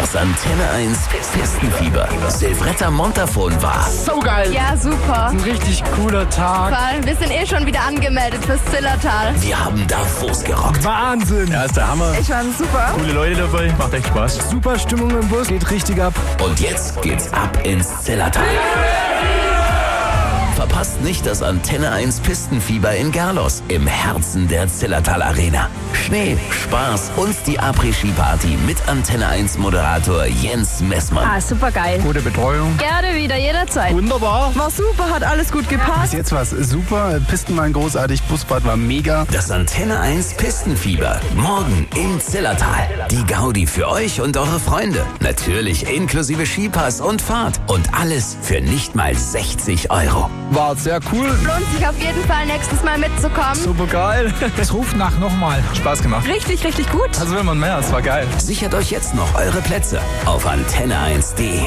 Das Antenne 1 Pistenfieber. Silvretta Montafon war So geil. Ja, super. Ein richtig cooler Tag. Vor allem, wir sind schon wieder angemeldet fürs Zillertal. Wir haben Davos gerockt. Wahnsinn. Ja, ist der Hammer. Ich fand super. Coole Leute dabei. Macht echt Spaß. Super Stimmung im Bus. Geht richtig ab. Und jetzt geht's ab ins Zillertal. Verpasst nicht das Antenne 1 Pistenfieber in Garlos im Herzen der Zillertal Arena. Schnee, Spaß und die Après-Ski-Party mit Antenne 1 Moderator Jens Messmann. Ah, super geil. Gute Betreuung. Gerne wieder, jederzeit. Wunderbar. War super, hat alles gut gepasst. Bis jetzt war es super. Pisten waren großartig. Busfahrt war mega. Das Antenne 1 Pistenfieber. Morgen im Zillertal. Die Gaudi für euch und eure Freunde. Natürlich inklusive Skipass und Fahrt. Und alles für nicht mal 60 €. War sehr cool. Lohnt sich auf jeden Fall nächstes Mal mitzukommen. Super geil. Es ruft nach nochmal. Spaß gemacht. Richtig, richtig gut. Also will man mehr, es war geil. Sichert euch jetzt noch eure Plätze auf antenne1.de.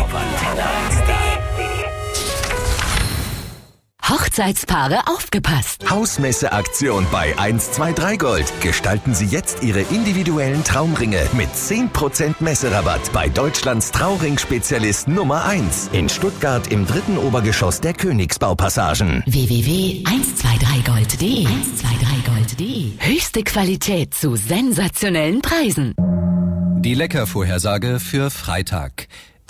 Hochzeitspaare aufgepasst. Hausmesse-Aktion bei 123 Gold. Gestalten Sie jetzt Ihre individuellen Traumringe mit 10% Messerabatt bei Deutschlands Trauring-Spezialist Nummer 1. In Stuttgart im 3. Obergeschoss der Königsbaupassagen. www.123gold.de 123gold.de Höchste Qualität zu sensationellen Preisen. Die Leckervorhersage für Freitag.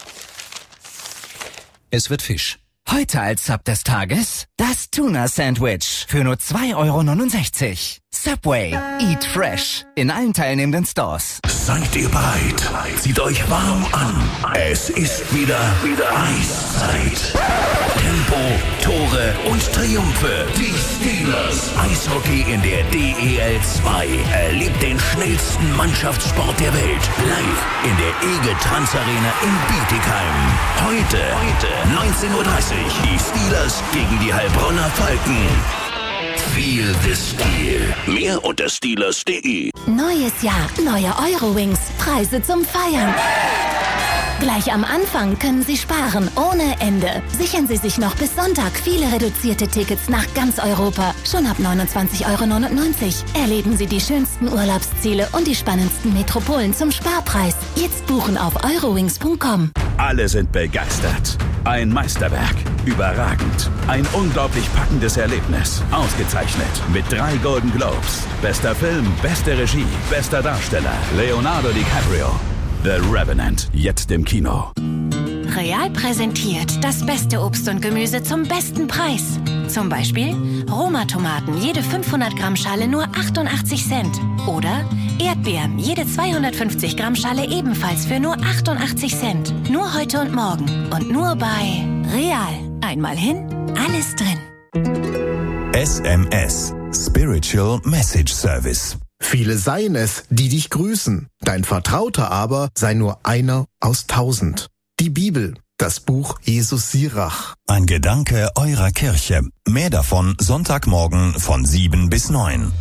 Es wird Fisch. Heute als Sub des Tages das Tuna-Sandwich für nur 2,69 €. Subway. Eat fresh. In allen teilnehmenden Stores. Seid ihr bereit? Zieht euch warm an. Es ist wieder Eiszeit. Tempo, Tore und Triumphe. Die Steelers. Eishockey in der DEL 2. Erlebt den schnellsten Mannschaftssport der Welt. Live in der Egetrans Arena in Bietigheim. Heute 19:30 Uhr. Die Steelers gegen die Heilbronner Falken. Feel the Steel. Mehr unter steelers.de. Neues Jahr, neue Eurowings. Preise zum Feiern. Gleich am Anfang können Sie sparen ohne Ende. Sichern Sie sich noch bis Sonntag viele reduzierte Tickets nach ganz Europa. Schon ab 29,99 €. Erleben Sie die schönsten Urlaubsziele und die spannendsten Metropolen zum Sparpreis. Jetzt buchen auf eurowings.com. Alle sind begeistert. Ein Meisterwerk. Überragend. Ein unglaublich packendes Erlebnis. Ausgezeichnet mit 3 Golden Globes. Bester Film, beste Regie, bester Darsteller. Leonardo DiCaprio. The Revenant. Jetzt im Kino. Real präsentiert das beste Obst und Gemüse zum besten Preis. Zum Beispiel Roma-Tomaten, jede 500 Gramm Schale nur 88 Cent. Oder Erdbeeren, jede 250 Gramm Schale ebenfalls für nur 88 Cent. Nur heute und morgen. Und nur bei Real. Einmal hin, alles drin. SMS. Spiritual Message Service. Viele seien es, die dich grüßen. Dein Vertrauter aber sei nur einer aus 1000. Die Bibel, das Buch Jesus Sirach. Ein Gedanke eurer Kirche. Mehr davon Sonntagmorgen von 7 bis 9.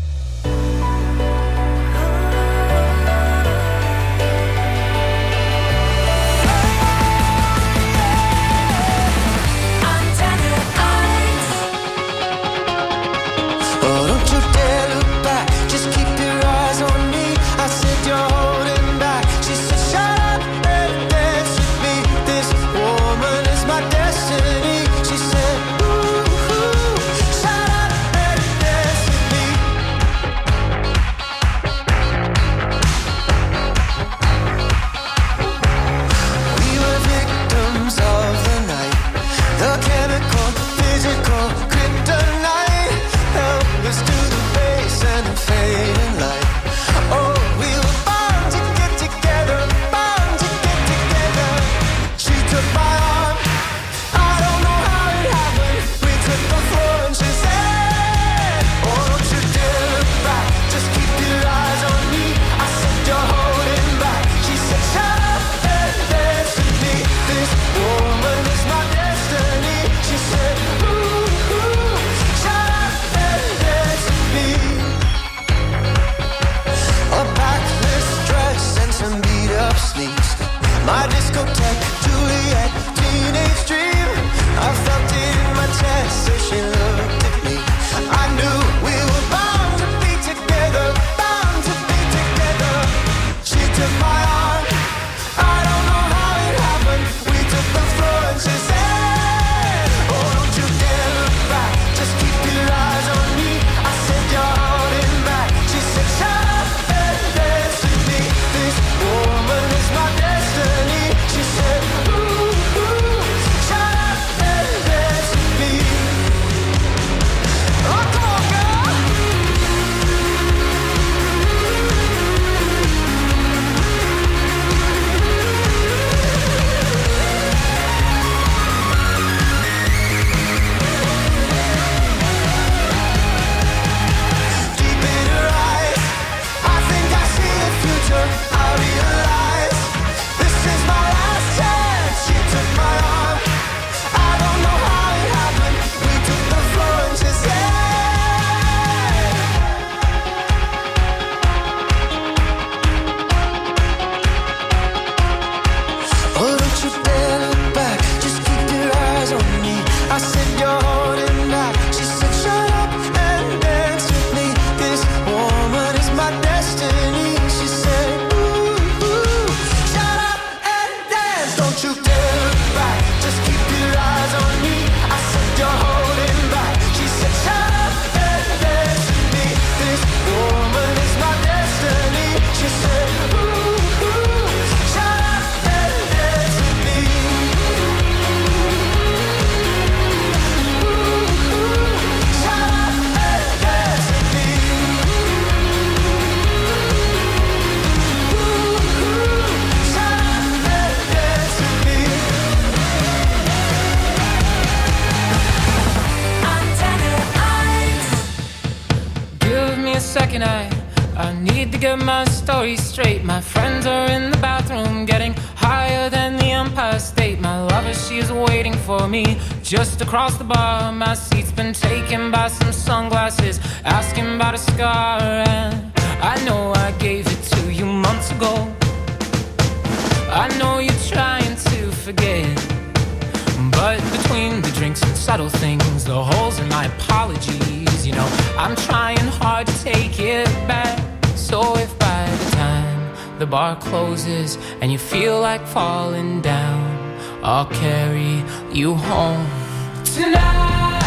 get my story straight. My friends are in the bathroom getting higher than the Empire State. My lover, she is waiting for me just across the bar. My seat's been taken by some sunglasses, asking about a scar. And I know I gave it to you months ago. I know you're trying to forget, but between the drinks and subtle things, the holes in my apologies, you know, I'm trying hard to take it back. So if by the time the bar closes and you feel like falling down, I'll carry you home tonight.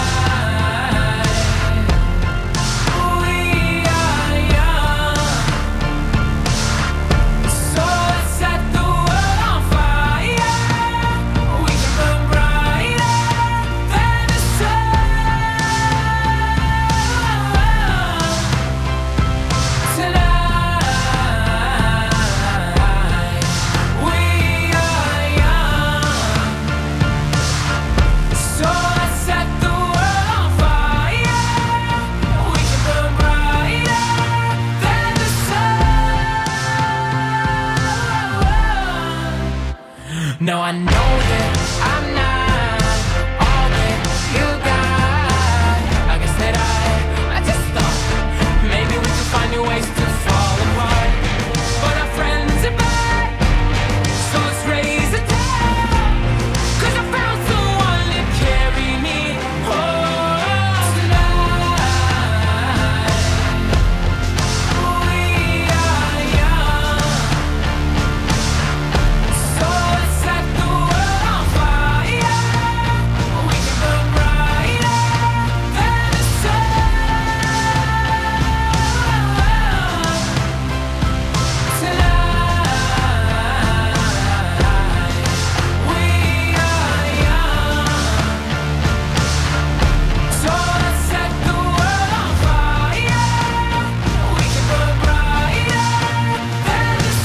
No, I know that I'm not all that you got. I guess that I just thought maybe we could find new ways to fall apart. But our friends are back, so let's raise a toast. 'Cause I found someone to carry me home tonight. We are young, so let's set the world on fire. We can burn brighter than the sun tonight. We are young, so let's set the world on fire. We can burn brighter than the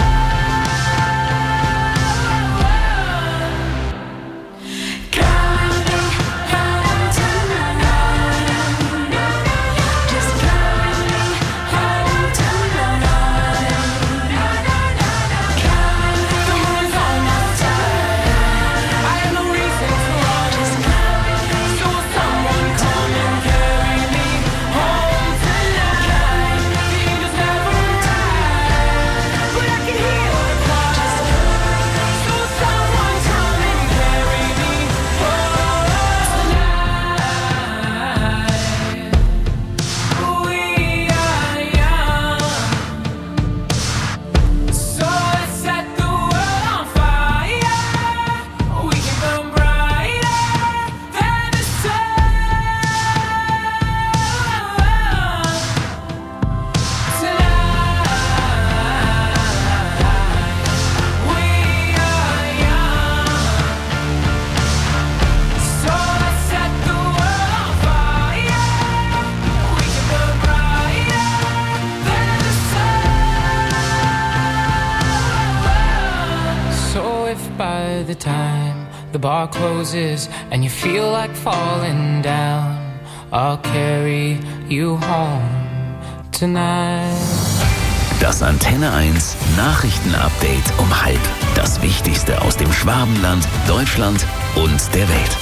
by the time the bar closes and you feel like falling down, I'll carry you home tonight. Das Antenne 1 Nachrichtenupdate um 12:30. Das Wichtigste aus dem Schwabenland, Deutschland und der Welt.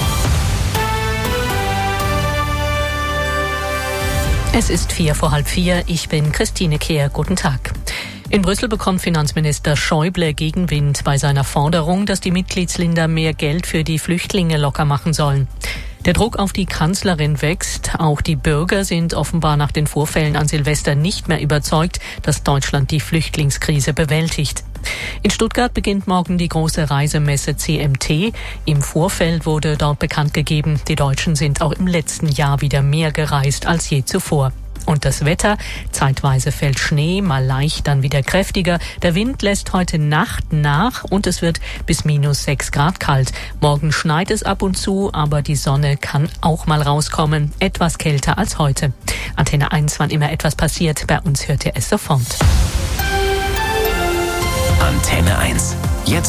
Es ist 3:45. Ich bin Christine Kehr. Guten Tag. In Brüssel bekommt Finanzminister Schäuble Gegenwind bei seiner Forderung, dass die Mitgliedsländer mehr Geld für die Flüchtlinge locker machen sollen. Der Druck auf die Kanzlerin wächst. Auch die Bürger sind offenbar nach den Vorfällen an Silvester nicht mehr überzeugt, dass Deutschland die Flüchtlingskrise bewältigt. In Stuttgart beginnt morgen die große Reisemesse CMT. Im Vorfeld wurde dort bekannt gegeben, die Deutschen sind auch im letzten Jahr wieder mehr gereist als je zuvor. Und das Wetter, zeitweise fällt Schnee, mal leicht, dann wieder kräftiger. Der Wind lässt heute Nacht nach und es wird bis -6 Grad kalt. Morgen schneit es ab und zu, aber die Sonne kann auch mal rauskommen. Etwas kälter als heute. Antenne 1, wann immer etwas passiert, bei uns hört ihr es sofort. Antenne 1. Jetzt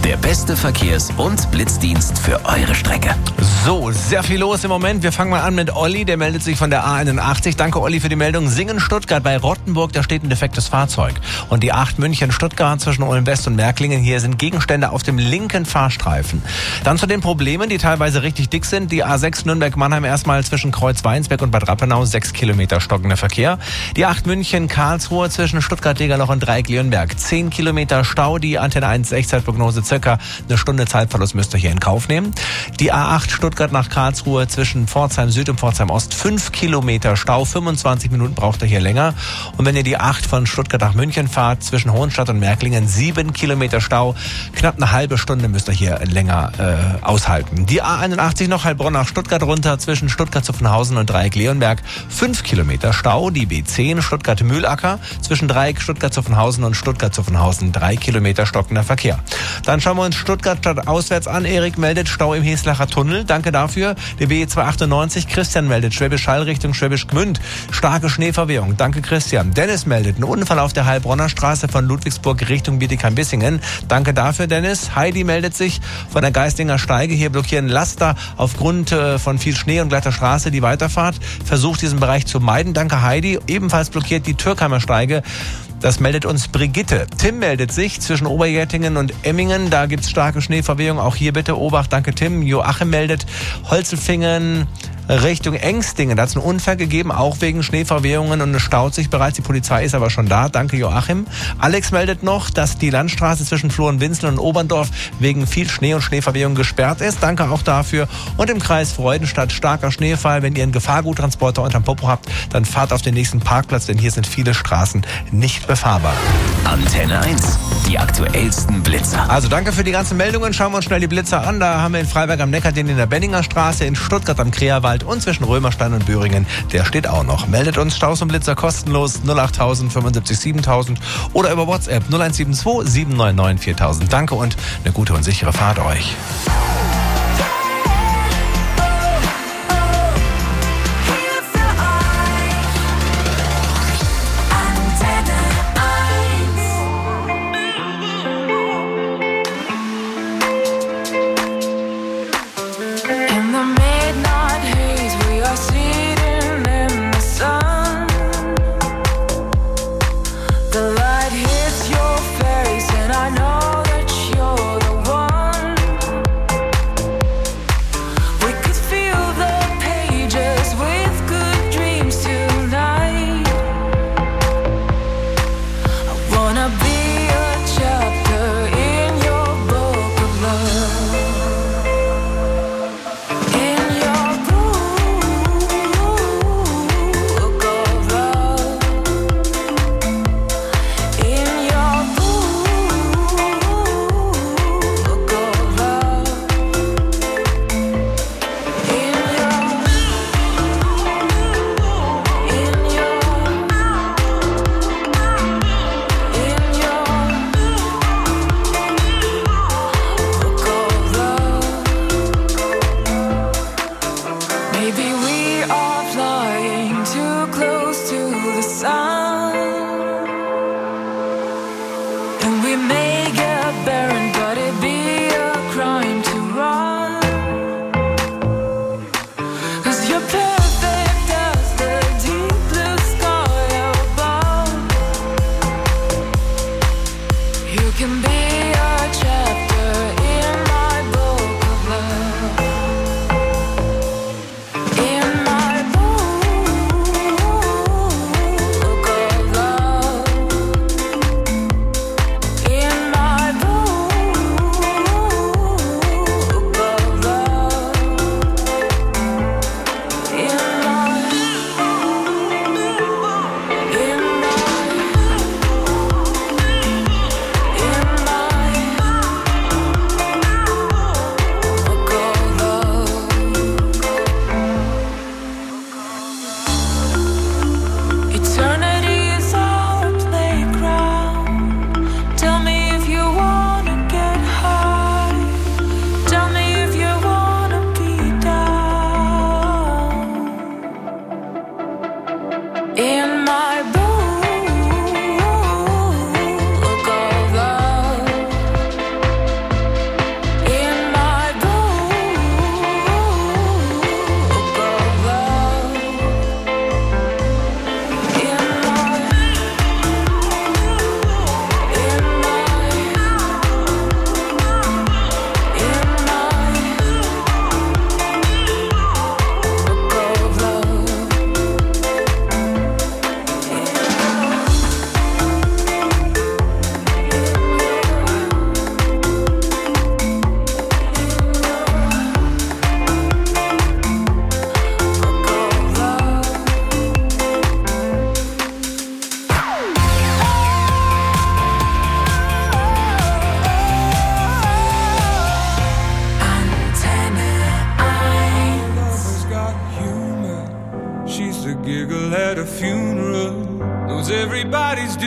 Der beste Verkehrs- und Blitzdienst für eure Strecke. So, sehr viel los im Moment. Wir fangen mal an mit Olli, der meldet sich von der A81. Danke, Olli, für die Meldung. Singen-Stuttgart bei Rottenburg, da steht ein defektes Fahrzeug. Und die 8 München-Stuttgart zwischen Ulm-West und Märklingen, hier sind Gegenstände auf dem linken Fahrstreifen. Dann zu den Problemen, die teilweise richtig dick sind. Die A6 Nürnberg-Mannheim erstmal zwischen Kreuz-Weinsberg und Bad Rappenau, 6 Kilometer stockender Verkehr. Die 8 München-Karlsruhe zwischen Stuttgart-Degerloch und Dreieck-Leonberg, 10 Kilometer Stau. Die Antenne 1 Echtzeitprognose circa eine Stunde Zeitverlust müsst ihr hier in Kauf nehmen. Die A8 Stuttgart nach Karlsruhe zwischen Pforzheim Süd und Pforzheim Ost, 5 Kilometer Stau, 25 Minuten braucht ihr hier länger. Und wenn ihr die 8 von Stuttgart nach München fahrt, zwischen Hohenstadt und Märklingen, 7 Kilometer Stau, knapp eine halbe Stunde müsst ihr hier länger aushalten. Die A81 noch Heilbronn nach Stuttgart runter, zwischen Stuttgart-Zuffenhausen und Dreieck-Leonberg, 5 Kilometer Stau. Die B10 Stuttgart-Mühlacker, zwischen Dreieck Stuttgart-Zuffenhausen und Stuttgart-Zuffenhausen, 3 Kilometer stockender Verkehr. Dann schauen wir uns Stuttgart statt auswärts an. Erik meldet Stau im Heslacher Tunnel. Danke dafür. Der BE 298. Christian meldet Schwäbisch Hall Richtung Schwäbisch Gmünd. Starke Schneeverwehung. Danke, Christian. Dennis meldet einen Unfall auf der Heilbronner Straße von Ludwigsburg Richtung Bietigheim-Bissingen. Danke dafür, Dennis. Heidi meldet sich von der Geistinger Steige. Hier blockieren Laster aufgrund von viel Schnee und glatter Straße die Weiterfahrt. Versucht diesen Bereich zu meiden. Danke, Heidi. Ebenfalls blockiert die Türkheimer Steige. Das meldet uns Brigitte. Tim meldet sich zwischen Oberjettingen und Emmingen. Da gibt's starke Schneeverwehung. Auch hier bitte Obacht. Danke, Tim. Joachim meldet Holzelfingen Richtung Engstingen. Da hat es einen Unfall gegeben, auch wegen Schneeverwehungen, und es staut sich bereits. Die Polizei ist aber schon da. Danke, Joachim. Alex meldet noch, dass die Landstraße zwischen Florenwinzel und Oberndorf wegen viel Schnee und Schneeverwehung gesperrt ist. Danke auch dafür. Und im Kreis Freudenstadt starker Schneefall. Wenn ihr einen Gefahrguttransporter unterm Popo habt, dann fahrt auf den nächsten Parkplatz, denn hier sind viele Straßen nicht befahrbar. Antenne 1, die aktuellsten Blitzer. Also danke für die ganzen Meldungen. Schauen wir uns schnell die Blitzer an. Da haben wir in Freiberg am Neckar den in der Benninger Straße, in Stuttgart am Kreerwald und zwischen Römerstein und Böhringen. Der steht auch noch. Meldet uns Staus und Blitzer kostenlos 08000 75 7000 oder über WhatsApp 0172 799 4000. Danke und eine gute und sichere Fahrt euch.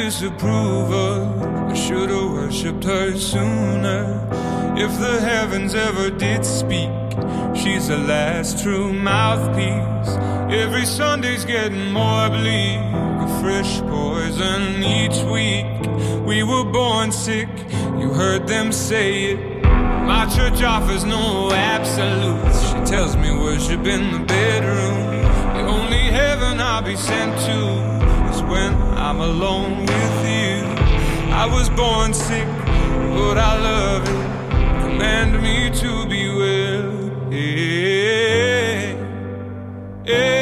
disapproval. I should've worshipped her sooner. If the heavens ever did speak, she's the last true mouthpiece. Every Sunday's getting more bleak, a fresh poison each week. We were born sick, you heard them say it. My church offers no absolutes. She tells me worship in the bedroom. The only heaven I'll be sent to is when I'm alone with you. I was born sick, but I love it. Command me to be well. Yeah, yeah.